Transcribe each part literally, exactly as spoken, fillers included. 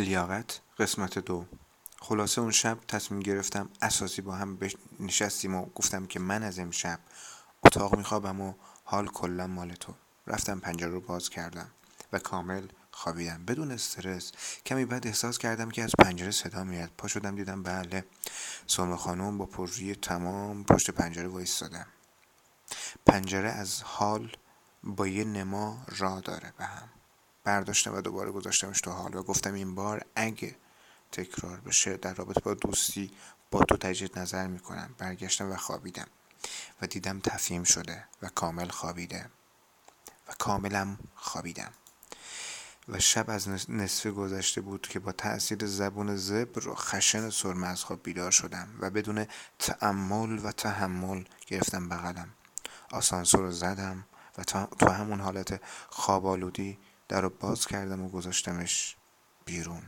لیاقت قسمت دو. خلاصه اون شب تصمیم گرفتم اساسی با هم نشستیم و گفتم که من از امشب اتاق میخوابم و حال کلا مال تو. رفتم پنجره رو باز کردم و کامل خوابیدم بدون استرس. کمی بعد احساس کردم که از پنجره صدا میاد. پا شدم دیدم بله، سرمه خانم با پررویی تمام پشت پنجره وایستادم. پنجره از حال با یه نما راه داره به هم. برداشتم و دوباره گذاشتمش تو حال و گفتم این بار اگه تکرار بشه در رابطه با دوستی با تو تجدید نظر میکنم. برگشتم و خوابیدم و دیدم تفهیم شده و کامل خوابیده و کاملم خوابیدم و شب از نصف گذشته بود که با تأثیر زبون زبر و خشن سرمه از خواب بیدار شدم و بدون تأمل و تحمل گرفتم بغلم. آسانسور رو زدم و تو همون حالت خوابالودی در رو باز کردم و گذاشتمش بیرون.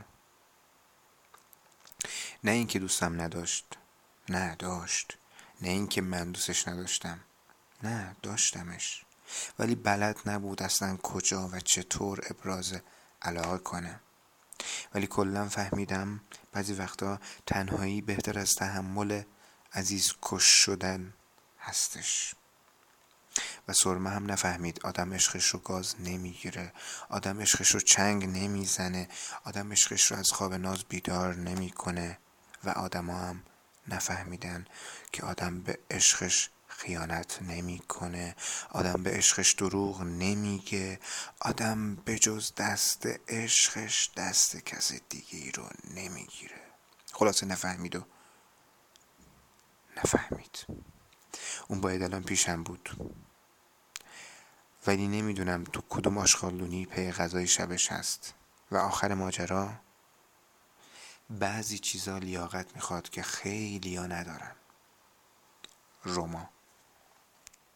نه اینکه دوستم نداشت، نه داشت. نه اینکه من دوستش نداشتم، نه داشتمش، ولی بلد نبود اصلا کجا و چطور ابراز علاقه کنه. ولی کلا فهمیدم بعضی وقتا تنهایی بهتر از تحمل عزیز کش شدن هستش. و سرمه هم نفهمید آدم عشقش رو گاز نمیگیره، آدم عشقش رو چنگ نمیزنه، آدم عشقش رو از خواب ناز بیدار نمیکنه. و آدم هم نفهمیدن که آدم به عشقش خیانت نمیکنه، آدم به عشقش دروغ نمیگه، آدم به جز دست عشقش دست کس دیگه رو نمیگیره. خلاصه نفهمید و نفهمید. اون باید الان پیشم بود، ولی نمیدونم تو کدوم آشغالونی پی غذای شبش هست. و آخر ماجرا بعضی چیزا لیاقت میخواد که خیلی ها ندارن. روما.